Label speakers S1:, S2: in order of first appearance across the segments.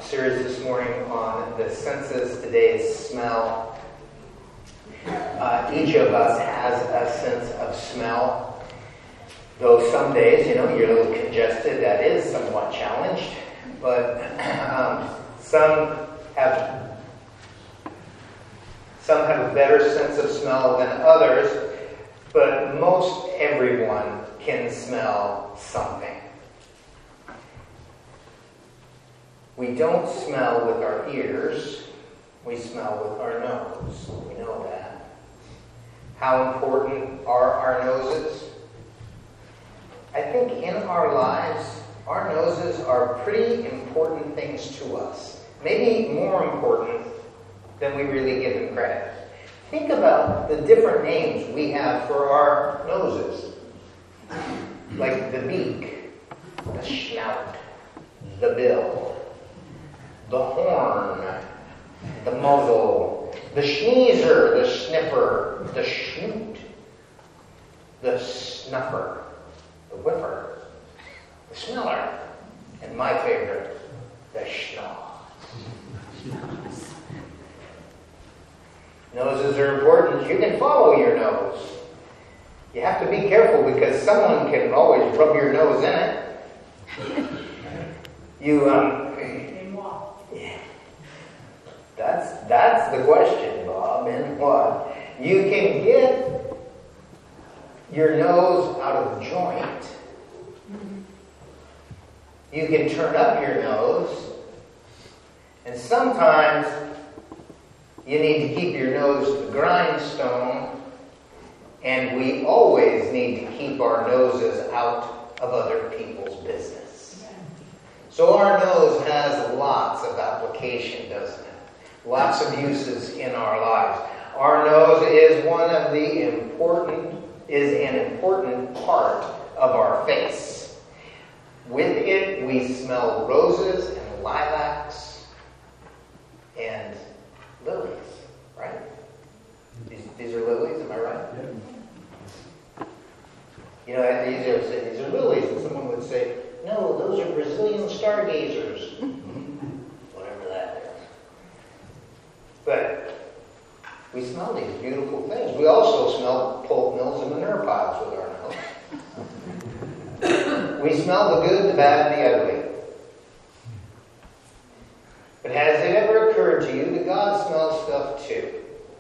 S1: series this morning on the senses. Today is smell. Each of us has a sense of smell. Though some days, you're a little congested, that is somewhat challenged. But some have a better sense of smell than others. But most everyone can smell something. We don't smell with our ears, we smell with our nose. We know that. How important are our noses? I think in our lives, our noses are pretty important things to us. Maybe more important than we really give them credit. Think about the different names we have for our noses. Like the beak, the snout, the bill, the horn, the muzzle, the sneezer, the sniffer, the snoot, the snuffer, the whiffer, the smeller, and my favorite, the schnoz. Noses are important. You can follow your nose. You have to be careful because someone can always rub your nose in it. That's the question, Bob. And what? You can get your nose out of joint. You can turn up your nose. And sometimes you need to keep your nose to the grindstone. And we always need to keep our noses out of other people's business. So our nose has lots of application, doesn't it? Lots of uses in our lives. Our nose is an important part of our face. With it, we smell roses and lilacs and lilies, right? These are lilies, am I right?
S2: Yeah.
S1: These are lilies, and someone would say, no, those are Brazilian stargazers. Whatever that is. But we smell these beautiful things. We also smell pulp mills and manure piles with our nose. We smell the good, the bad, and the ugly. But has it ever occurred to you that God smells stuff too?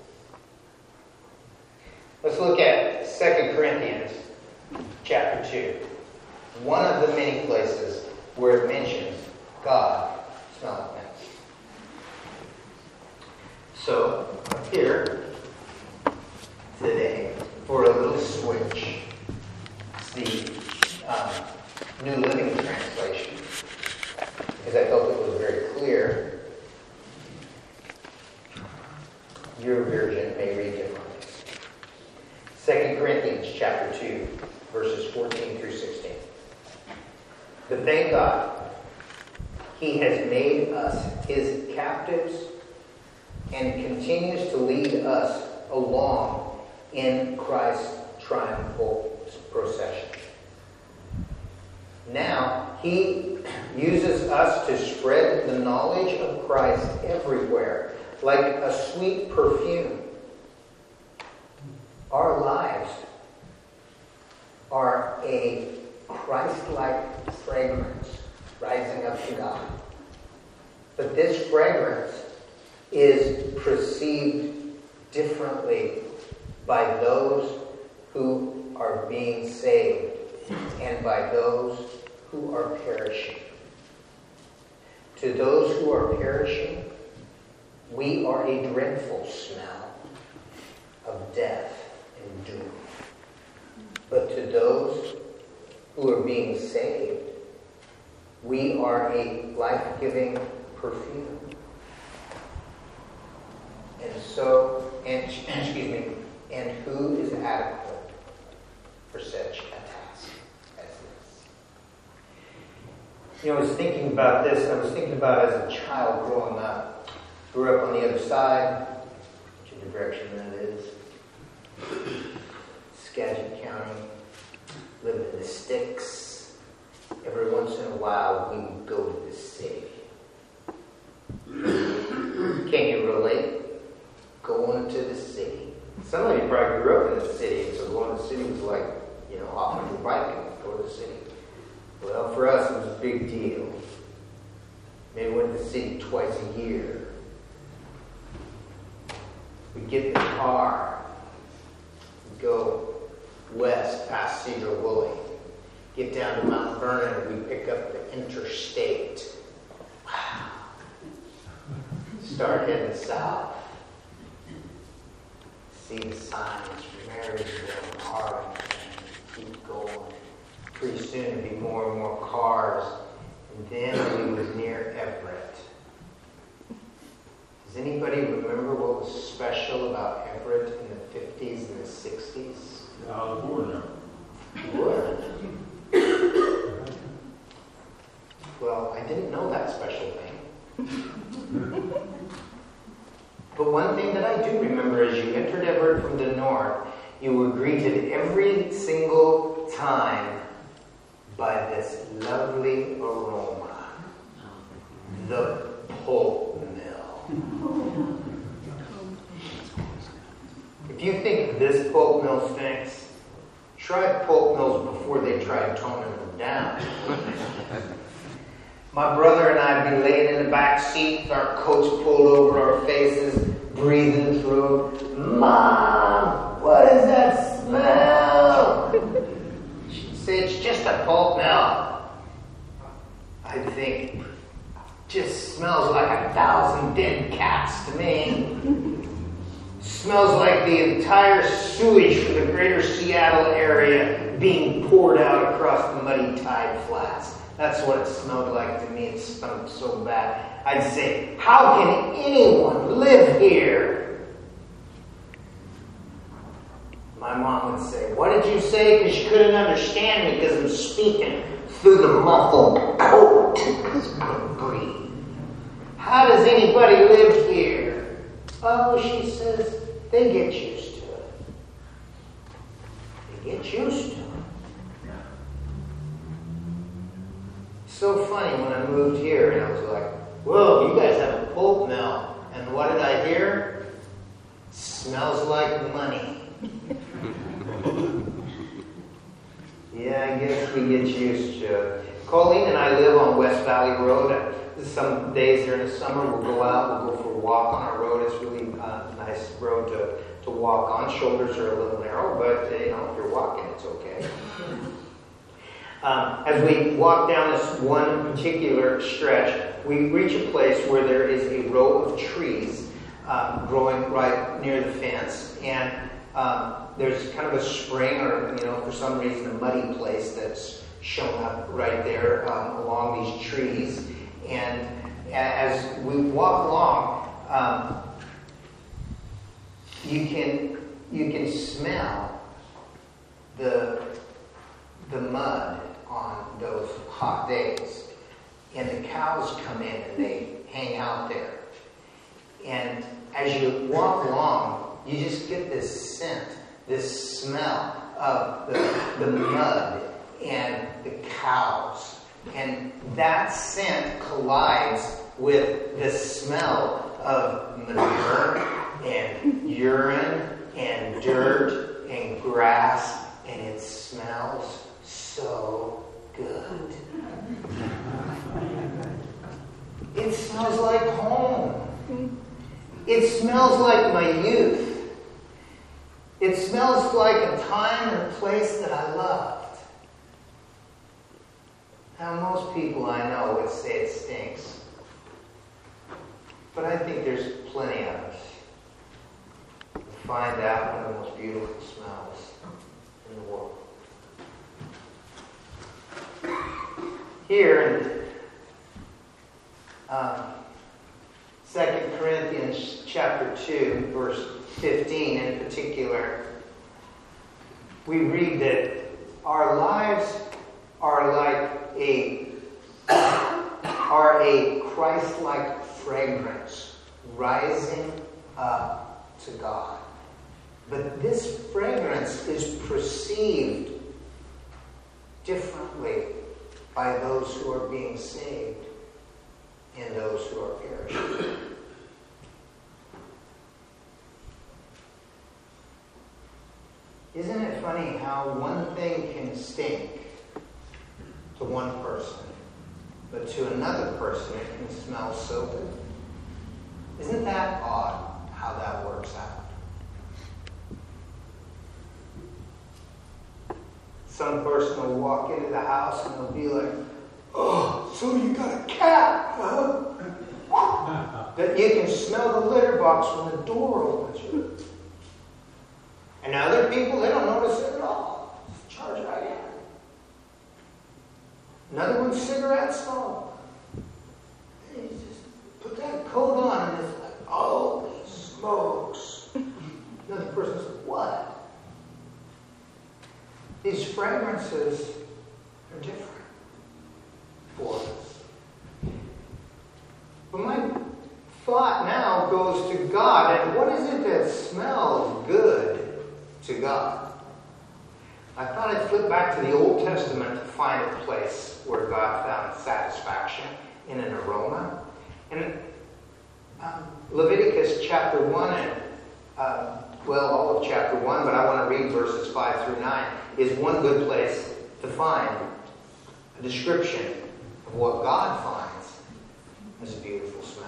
S1: Let's look at 2 Corinthians chapter 2. One of the many places where it mentions God smelling things. So, here today, for a little switch, it's the New Living Translation, because I felt it was very clear. Your version may read differently. 2 Corinthians chapter 2, verses 14 through 16. But thank God, He has made us His captives and continues to lead us along in Christ's triumphal procession. Now, He uses us to spread the knowledge of Christ everywhere, like a sweet perfume. Our lives are a Christ-like fragrance rising up to God. But this fragrance is perceived differently by those who are being saved and by those who are perishing. To those who are perishing, we are a dreadful smell of death and doom. But to those who are being saved, we are a life-giving perfume. And who is adequate for such a task as this? I was thinking about this, and I was thinking about as a child growing up. Grew up on the other side, whichever direction that is. Skagit County. Lived in the sticks. Every once in a while, we would go to the city. Some of you probably grew up in the city, and so going to the city was like, off on your bike and go to the city. Well, for us, it was a big deal. Maybe went to the city twice a year. We'd get in the car, we'd go west past Cedar Woolley, get down to Mount Vernon, we'd pick up the interstate. Wow. Start heading south. See the signs from Marysville and Arlington. Keep going. Pretty soon it'd be more and more cars. And then we was near Everett. Does anybody remember what was special about Everett in the 50s and the 60s?
S2: I was born there.
S1: You were? Well, I didn't know that special thing. But one thing that I do remember is you entered Everett from the north, you were greeted every single time by this lovely aroma. The pulp mill. If you think this pulp mill stinks, try pulp mills before they tried toning them down. My brother and I would be laying in the back seat with our coats pulled over our faces, breathing through. Mom, what is that smell? She'd say, it's just a pulp mill. I'd think, just smells like 1,000 dead cats to me. Smells like the entire sewage for the greater Seattle area being poured out across the muddy tide flats. That's what it smelled like to me. It stunk so bad. I'd say, how can anyone live here? My mom would say, what did you say? Because she couldn't understand me because I'm speaking through the muffled coat because I couldn't breathe. How does anybody live here? Oh, she says, they get used to it. They get used to it. So funny when I moved here and I was like, whoa, you guys have a pulp mill. And what did I hear? Smells like money. Yeah, I guess we get used to it. Colleen and I live on West Valley Road. Some days during the summer we'll go out, we'll go for a walk on our road. It's really a nice road to walk on. Shoulders are a little narrow, but if you're walking, it's okay. As we walk down this one particular stretch, we reach a place where there is a row of trees growing right near the fence, and there's kind of a spring or, for some reason a muddy place that's shown up right there along these trees. And as we walk along, you can smell the mud on those hot days. And the cows come in and they hang out there. And as you walk along, you just get this scent, this smell of the mud and the cows. And that scent collides with the smell of manure and urine and dirt and grass, and it smells so good. It smells like home. It smells like my youth. It smells like a time and a place that I loved. Now, most people I know would say it stinks. But I think there's plenty of us who find out one of the most beautiful smells in the world. Here in 2 Corinthians chapter 2, verse 15 in particular, we read that our lives are a Christ-like fragrance rising up to God. But this fragrance is perceived differently by those who are being saved and those who are perishing. Isn't it funny how one thing can stink to one person, but to another person it can smell so good? Isn't that odd how that works out? Some person will walk into the house and they'll be like, "Oh, so you got a cat, huh?" That you can smell the litter box when the door opens. And other people, they don't notice it at all. Just charge right in. Another one's cigarette smoke. And you just put that coat on and it's like, "Oh, he smokes." Another person says, "What?" These fragrances are different for us. But my thought now goes to God, and what is it that smells good to God? I thought I'd flip back to the Old Testament to find a place where God found satisfaction in an aroma. And Leviticus chapter 1 and all of chapter 1, but I want to read verses 5 through 9, is one good place to find a description of what God finds as a beautiful smell.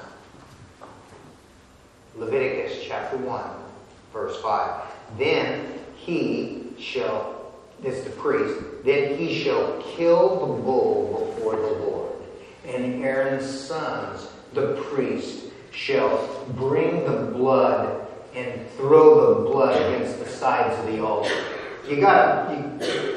S1: Leviticus chapter 1, verse 5. Then he shall, this is the priest, then he shall kill the bull before the Lord, and Aaron's sons, the priest, shall bring the blood and throw the blood against the sides of the altar. You gotta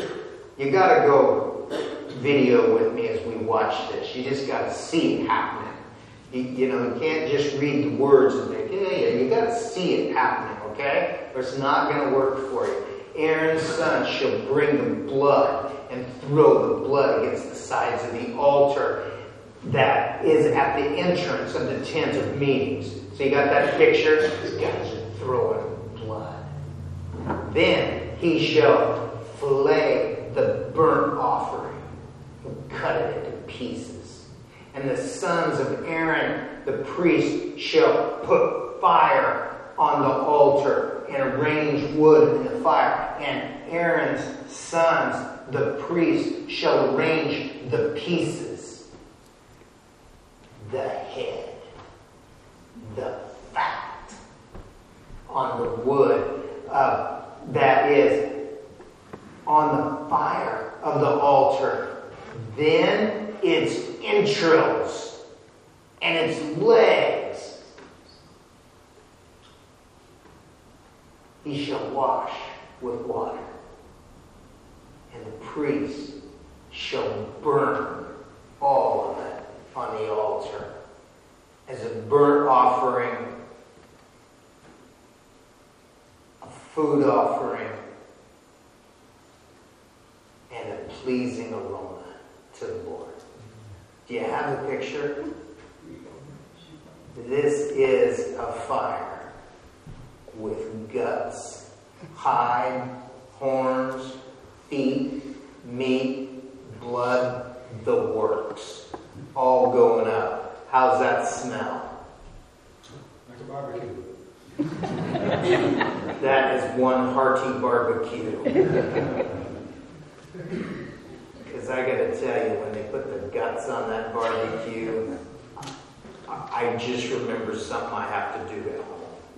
S1: go video with me as we watch this. You just gotta see it happening. You can't just read the words and think, yeah. You gotta see it happening, okay? Or it's not gonna work for you. Aaron's son shall bring the blood and throw the blood against the sides of the altar that is at the entrance of the tent of meetings. So you got that picture? These guys are throwing blood. Then he shall fillet the burnt offering and cut it into pieces. And the sons of Aaron, the priest, shall put fire on the altar and arrange wood in the fire. And Aaron's sons, the priest, shall arrange the pieces, the head, the fat on the wood that is on the fire of the altar. Then its entrails and its legs he shall wash with water, and the priest shall burn all of it on the altar as a burnt offering, a food offering, and a pleasing aroma to the Lord. Do you have the picture? This is a fire with guts, hide, horns, feet, meat, blood, the works, all going up. How's that smell?
S2: Like a barbecue.
S1: That is one hearty barbecue. Because I got to tell you, when they put the guts on that barbecue, I just remember something I have to do at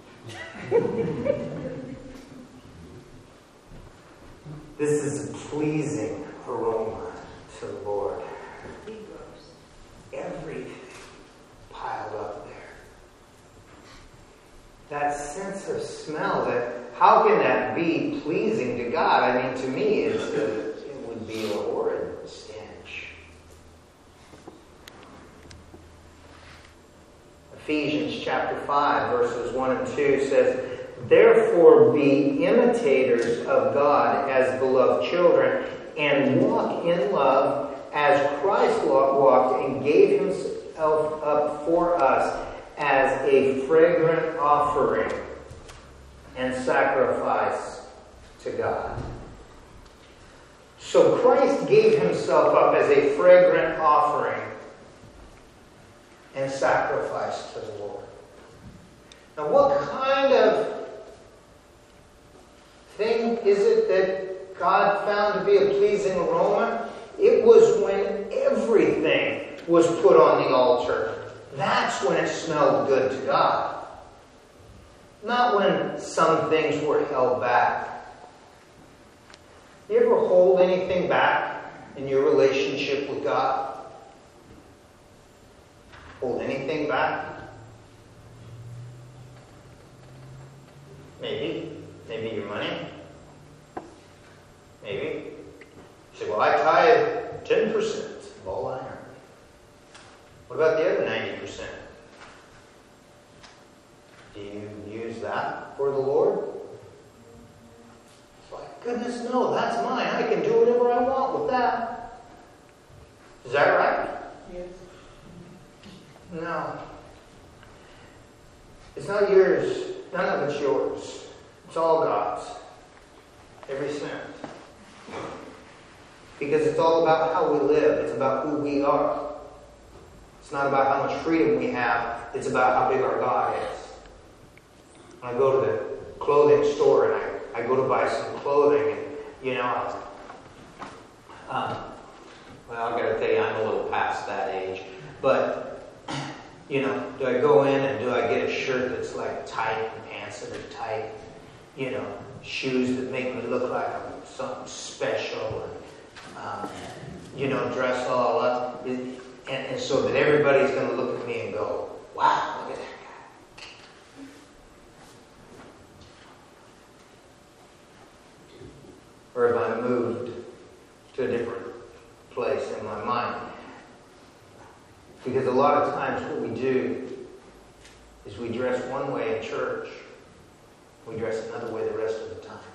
S1: home. This is a pleasing aroma to the Lord. Everything piled up there. That sense of smell, how can that be pleasing to God? I mean, to me, it would be a horrid stench. Ephesians chapter 5, verses 1 and 2 says, "Therefore be imitators of God as beloved children, and walk in love as Christ walked and gave himself up for us as a fragrant offering and sacrifice to God." So Christ gave himself up as a fragrant offering and sacrifice to the Lord. Now, what kind of thing is it that God found to be a pleasing aroma? It was when everything was put on the altar. That's when it smelled good to God. Not when some things were held back. You ever hold anything back in your relationship with God? Hold anything back? Maybe your money. Maybe. You say, well, I tithe 10% of all I earn. What about the other 90%? Do you use that for the Lord? It's like, goodness, no, that's mine. I can do whatever I want with that. Is that right?
S3: Yes.
S1: No. It's not yours. None of it's yours. It's all God's. Every cent. Because it's all about how we live. It's about who we are. It's not about how much freedom we have. It's about how big our God is. When I go to the clothing store and I go to buy some clothing and, well, I've got to tell you, I'm a little past that age. But, do I go in and do I get a shirt that's like tight and pants that are tight? Shoes that make me look like I'm something special and, dress all up. And so that everybody's going to look at me and go, wow, look at that guy. Or if I moved to a different place in my mind. Because a lot of times what we do is we dress one way in church, we dress another way the rest of the time.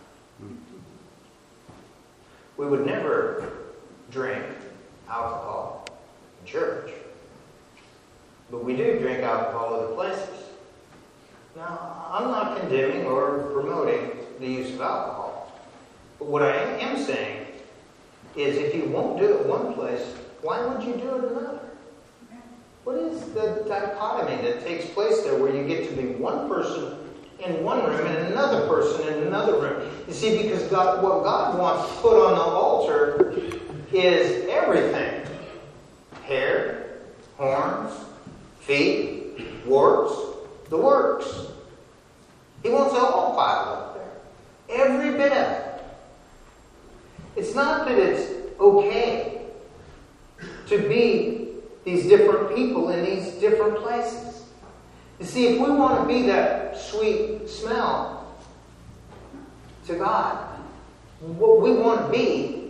S1: We would never drink alcohol in church, but we do drink alcohol other places. Now, I'm not condemning or promoting the use of alcohol, but what I am saying is if you won't do it one place, why would you do it another? What is the dichotomy that takes place there where you get to be one person in one room and another person in another room? You see, because what God wants to put on the altar is everything. Hair, horns, feet, warts, the works. He wants it all piled up there. Every bit of it. It's not that it's okay to be these different people in these different places. You see, if we want to be that sweet smell to God, what we want to be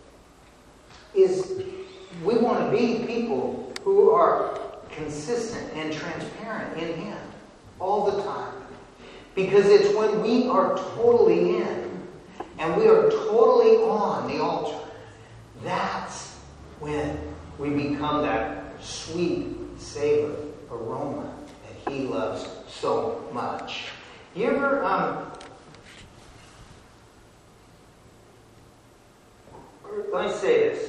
S1: is we want to be people who are consistent and transparent in Him all the time. Because it's when we are totally in and we are totally on the altar, that's when we become that sweet, savory aroma that He loves so much. You ever, let me say this.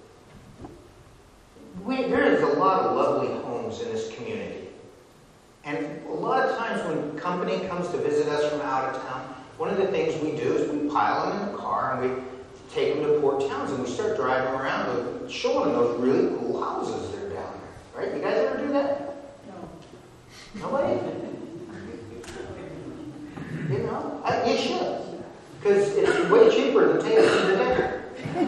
S1: There is a lot of lovely homes in this community. And a lot of times when company comes to visit us from out of town, one of the things we do is we pile them in the car and we take them to Port Townsend and we start driving around and showing them those really cool houses that are down there. Right? You guys ever do that? No. Nobody? You should. Because it's way cheaper than taking them to dinner.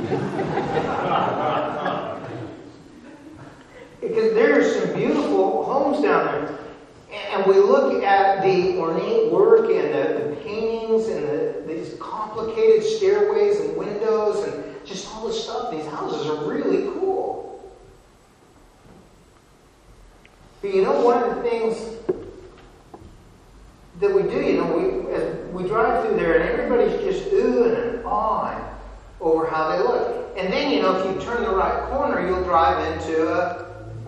S1: Because there are some beautiful homes down there. And we look at the ornate work and the paintings and these complicated stairways and windows and just all this stuff. These houses are really cool. But one of the things that we do, as we drive through there and everybody's just oohing and awing over how they look. And then, if you turn the right corner, you'll drive into a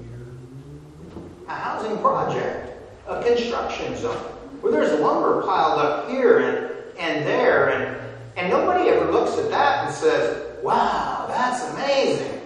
S1: housing project. A construction zone where there's lumber piled up here and there and nobody ever looks at that and says, wow, that's amazing.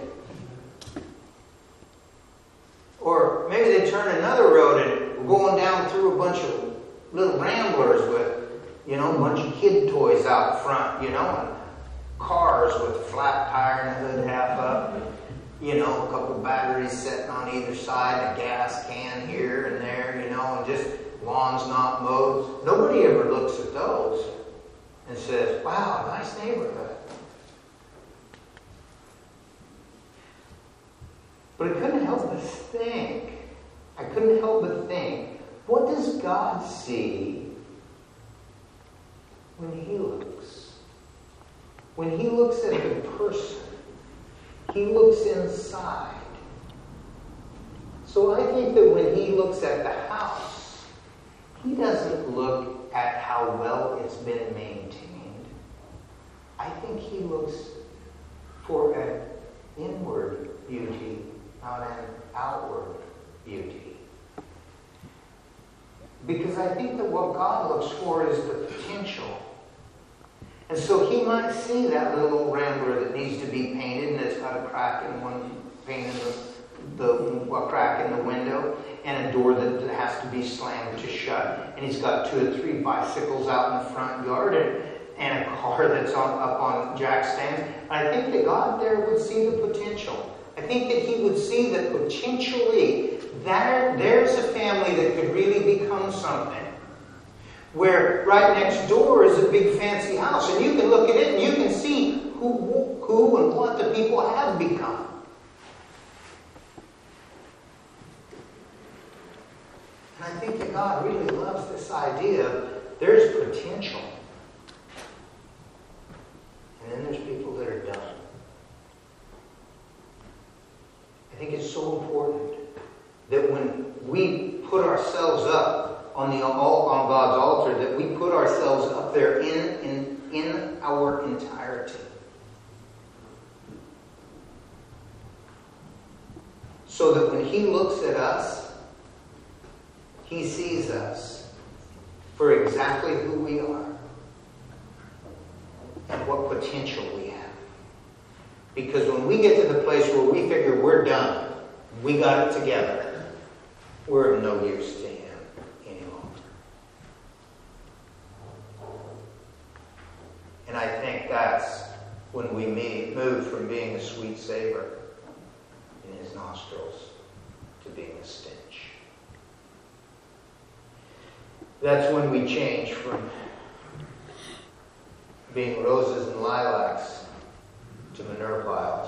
S1: Or maybe they turn another road and we're going down through a bunch of little ramblers with a bunch of kid toys out front, and cars with a flat tire and the hood half up, a couple batteries sitting on either side, a gas can here and there, and just lawns not mowed. Nobody ever looks at those and says, wow, nice neighborhood. But I couldn't help but think, what does God see when He looks? When He looks at the person, He looks inside. So I think that when He looks at the house, He doesn't look at how well it's been maintained. I think He looks for an inward beauty, not an outward beauty. Because I think that what God looks for is the potential. And so He might see that little old rambler that needs to be painted and it's got a crack in one pane in a crack in the window and a door that has to be slammed to shut. And he's got 2 or 3 bicycles out in the front yard and a car that's up on jack stands. I think that God there would see the potential. I think that He would see that potentially there's a family that could really become something. Where right next door is a big fancy house, and you can look at it and you can see who and what the people have become. And I think that God really loves this idea of there's potential. And then there's people that are done. I think it's so important that when we put ourselves up on God's altar, that we put ourselves up there in our entirety. So that when He looks at us, He sees us for exactly who we are and what potential we have. Because when we get to the place where we figure we're done, we got it together, we're of no use to Him any longer. And I think that's when we move from being a sweet savor in His nostrils to being a stench. That's when we change from being roses and lilacs to manure piles.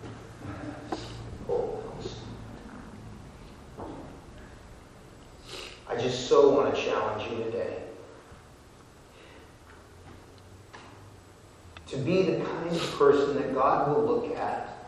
S1: I just so want to challenge you today to be the kind of person that God will look at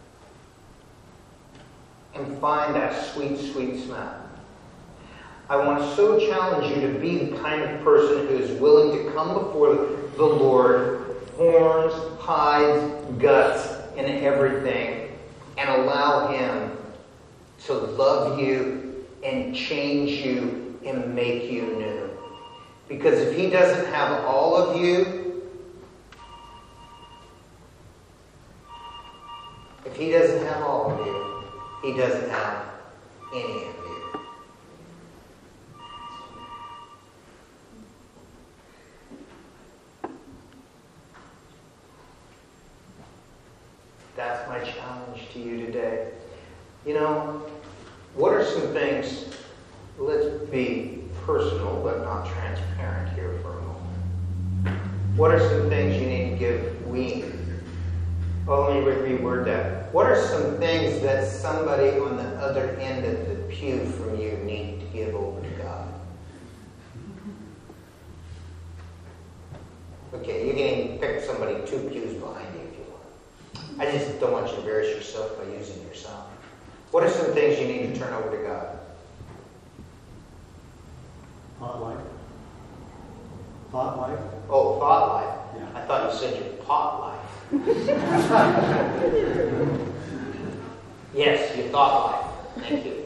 S1: and find that sweet, sweet smell. I want to so challenge you to be the kind of person who is willing to come before the Lord, horns, hides, guts, and everything, and allow Him to love you and change you and make you new. Because if He doesn't have all of you, if He doesn't have all of you, He doesn't have any of you. That's my challenge to you today. What are some things, let's be personal but not transparent here for a moment. What are some things you need to give let me reword that. What are some things that somebody on the other end of the pew from you need to give over to God? Okay, you can even pick somebody 2 pews behind you if you want. I just don't want you to embarrass yourself by using yourself. What are some things you need to turn over to God?
S2: Thought life. Thought life.
S1: Oh, thought life.
S2: Yeah.
S1: I thought you said your pot life. Yes, your thought life. Thank you.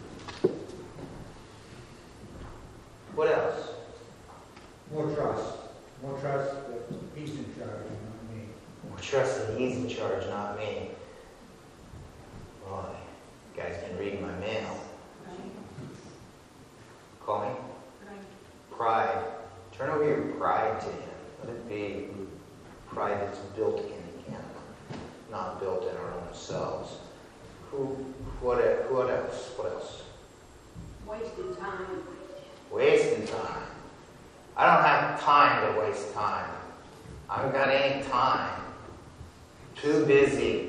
S1: What else?
S3: More trust. More trust that He's in charge, not me.
S1: More trust that He's in charge, not me. Boy, you guys can read my mail. Call me? Pride. Turn over your pride to Him. Let it be pride that's built in Him, not built in our own selves. What else? What else?
S4: Wasting time.
S1: Wasting time. I don't have time to waste time. I haven't got any time. Too busy.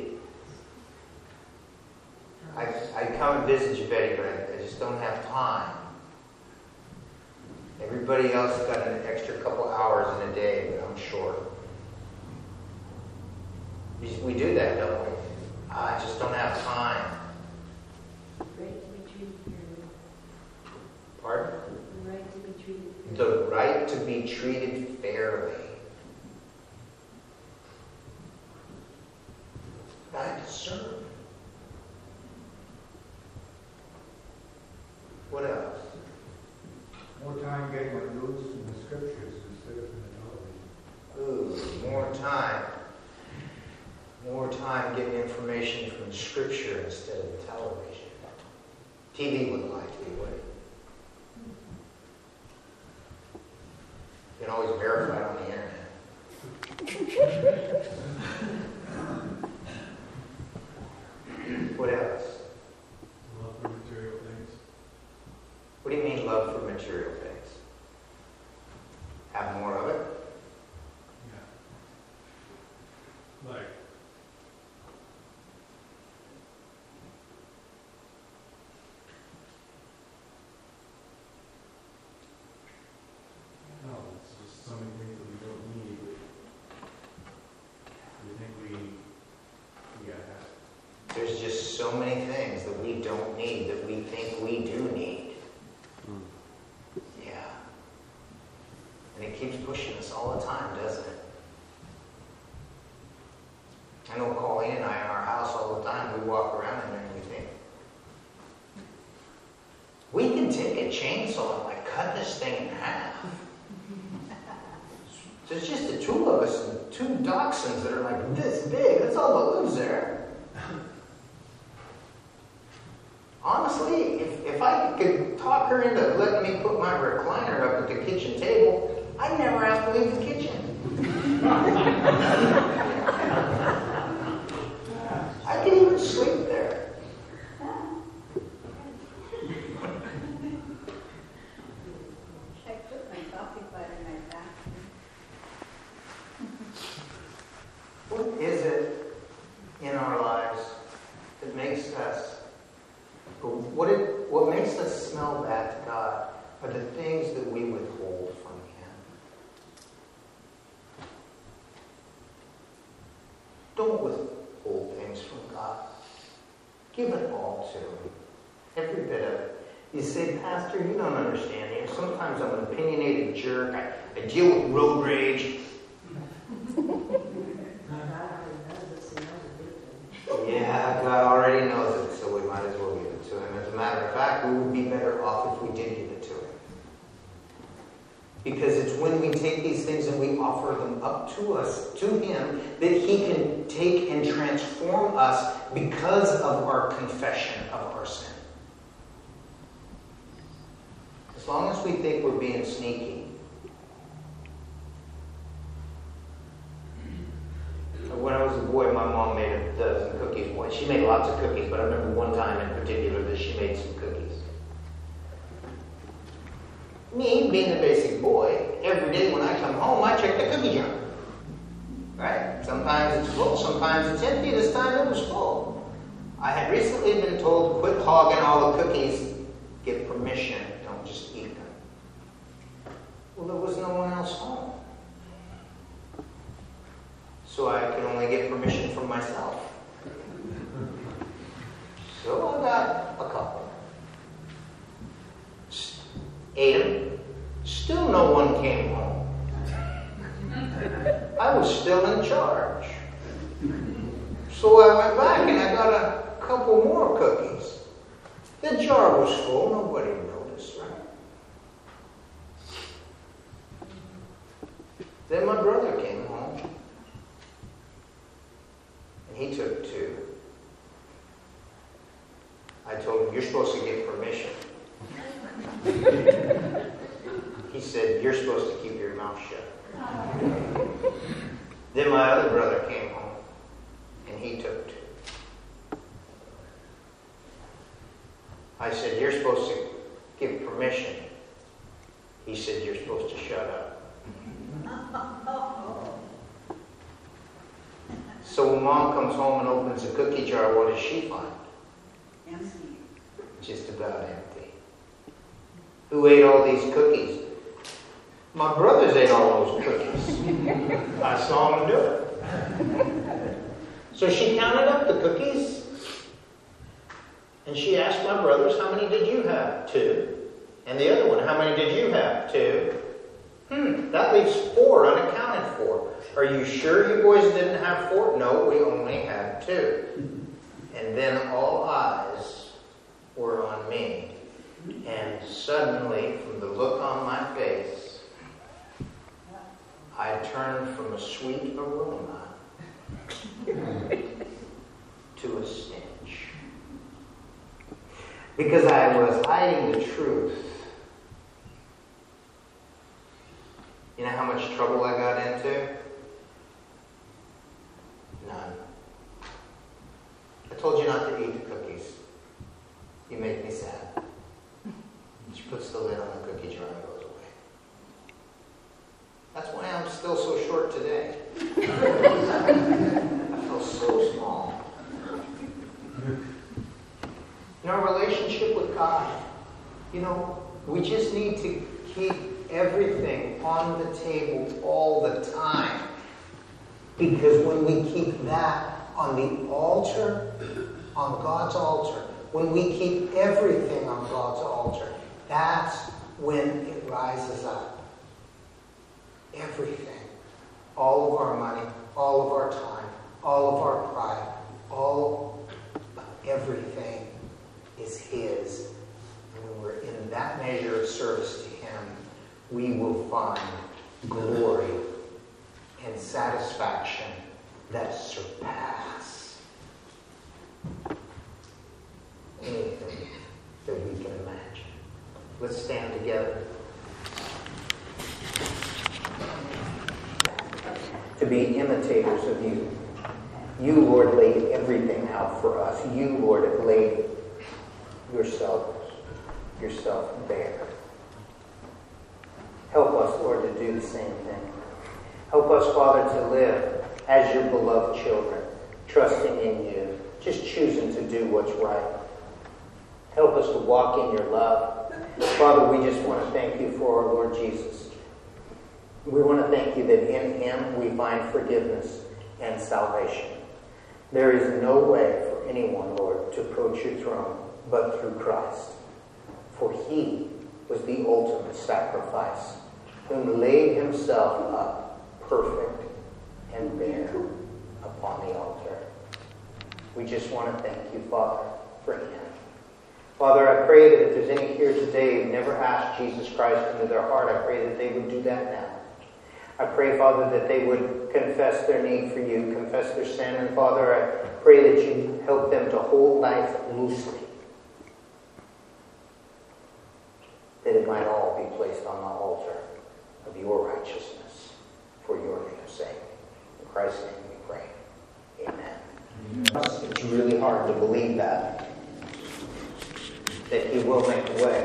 S1: I come and visit you, Betty, but I just don't have time. Everybody else got an extra couple hours in a day, but I'm short. We do that, don't we? I just don't have time.
S4: Right to be treated fairly.
S1: Pardon?
S4: The right to be treated fairly.
S1: The right to be treated fairly. I deserve. What else?
S3: More time getting our news from the scriptures instead of from the television.
S1: Ooh, more time. More time getting information from the scripture instead of the television. TV wouldn't lie to you, would it? You can always verify it on the internet. What else?
S2: Love for material things.
S1: What do you mean love for material things? Have more of it?
S2: Yeah. Like, no, it's just so many things that we don't need. We think we gotta have.
S1: There's just so many things that we don't need that we think we do need. Yeah. And it keeps pushing us all the time, doesn't it? I know Colleen and I in our house all the time, we walk around in there and we think, we can take a chainsaw and like cut this thing in half. There's just the two of us and two dachshunds that are like this big. That's all that lives there. Honestly, if I could talk her into letting me put my recliner up at the kitchen table, I'd never have to leave the kitchen. I could even sleep there.
S4: I put my coffee pot in my bathroom.
S1: What is it in our lives that makes us, what makes us smell bad to God are the things that we withhold from Him. Don't withhold things from God. Give it all to Him. Every bit of it. You say, Pastor, you don't understand me. Sometimes I'm an opinionated jerk. I deal with road rage. Yeah, God already knows it, so we might as well give it to Him. As a matter of fact, we would be better off if we did give it to Him. Because it's when we take these things and we offer them up to us, to Him, that He can take and transform us because of our confession of our sin. As long as we think we're being sneaky, when I was a boy, my mom made a dozen cookies. She made lots of cookies, but I remember one time in particular that she made some cookies. Me, being the basic boy, every day when I come home, I check the cookie jar. Right? Sometimes it's full, sometimes it's empty. This time it was full. I had recently been told to quit hogging all the cookies, get permission, don't just eat them. Well, there was no one else home. So I could only get permission from myself. So I got a couple. Ate them. Still no one came home. I was still in charge. So I went back and I got a couple more cookies. The jar was full. Nobody noticed, right? Then my brother came home. And he took two. I told him, you're supposed to get permission. He said, "You're supposed to keep your mouth shut." Then my other brother came home, and he took 2. I said, "You're supposed to give permission." He said, "You're supposed to shut up." So when Mom comes home and opens a cookie jar, what does she find?
S4: Empty.
S1: Just about empty. Who ate all these cookies? My brothers ate all those cookies. I saw them do it. So she counted up the cookies, and she asked my brothers, "How many did you have?" 2. And the other one, "How many did you have?" 2. That leaves 4 unaccounted for. "Are you sure you boys didn't have 4? "No, we only had 2. And then all eyes were on me. And suddenly, from the look on my face, I turned from a sweet aroma to a stench. Because I was hiding the truth. You know how much trouble I got into? None. I told you not to eat the cookies. You make me sad. She puts the lid on the cookie jar and goes away. That's why I'm still so short today. I feel so small. In our relationship with God, we just need to keep everything on the table all the time. Because when we keep that on the altar, on God's altar, when we keep everything on God's altar, that's when it rises up. Everything. All of our money, all of our time, all of our pride, everything is His. And when we're in that measure of service to Him, we will find glory and satisfaction that surpass anything that we can imagine. Let's stand together. To be imitators of you. You, Lord, laid everything out for us. You, Lord, have laid yourself bare. Help us, Lord, to do the same thing. Help us, Father, to live as your beloved children, trusting in you, just choosing to do what's right. Help us to walk in your love. Father, we just want to thank you for our Lord Jesus. We want to thank you that in Him we find forgiveness and salvation. There is no way for anyone, Lord, to approach your throne but through Christ. For He was the ultimate sacrifice, whom laid Himself up perfect and bare upon the altar. We just want to thank you, Father, for Him. Father, I pray that if there's any here today who never asked Jesus Christ into their heart, I pray that they would do that now. I pray, Father, that they would confess their need for you, confess their sin. And Father, I pray that you help them to hold life loosely, that it might all be placed on the altar of your righteousness for your name's sake. In Christ's name we pray. Amen. It's really hard to believe that He will make a way.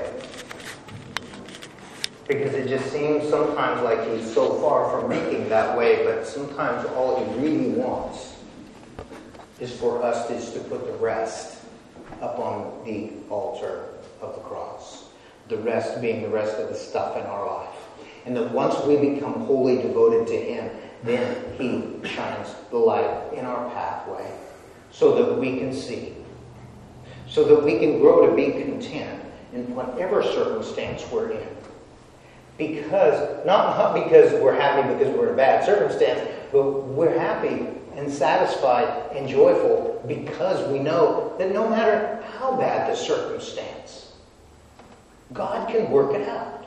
S1: Because it just seems sometimes like He's so far from making that way, but sometimes all He really wants is for us just to put the rest up on the altar of the cross. The rest being the rest of the stuff in our life. And that once we become wholly devoted to Him, then He shines the light in our pathway so that we can see. So that we can grow to be content in whatever circumstance we're in. Because, not because we're happy because we're in a bad circumstance, but we're happy and satisfied and joyful because we know that no matter how bad the circumstance, God can work it out.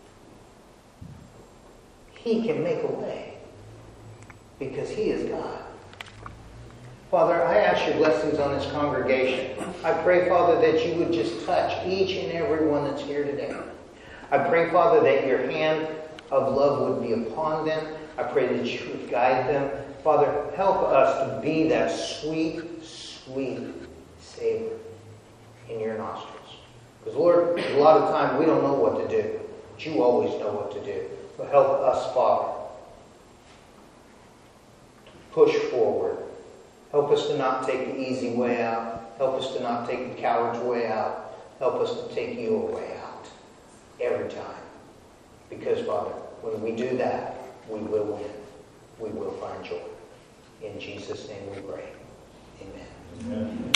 S1: He can make a way because He is God. Father, I ask your blessings on this congregation. I pray, Father, that you would just touch each and every one that's here today. I pray, Father, that your hand of love would be upon them. I pray that you would guide them. Father, help us to be that sweet, sweet savor in your nostrils. Because, Lord, a lot of time we don't know what to do. But you always know what to do. But help us, Father, to push forward. Help us to not take the easy way out. Help us to not take the coward's way out. Help us to take your way out every time. Because, Father, when we do that, we will win. We will find joy. In Jesus' name we pray. Amen.
S5: Amen.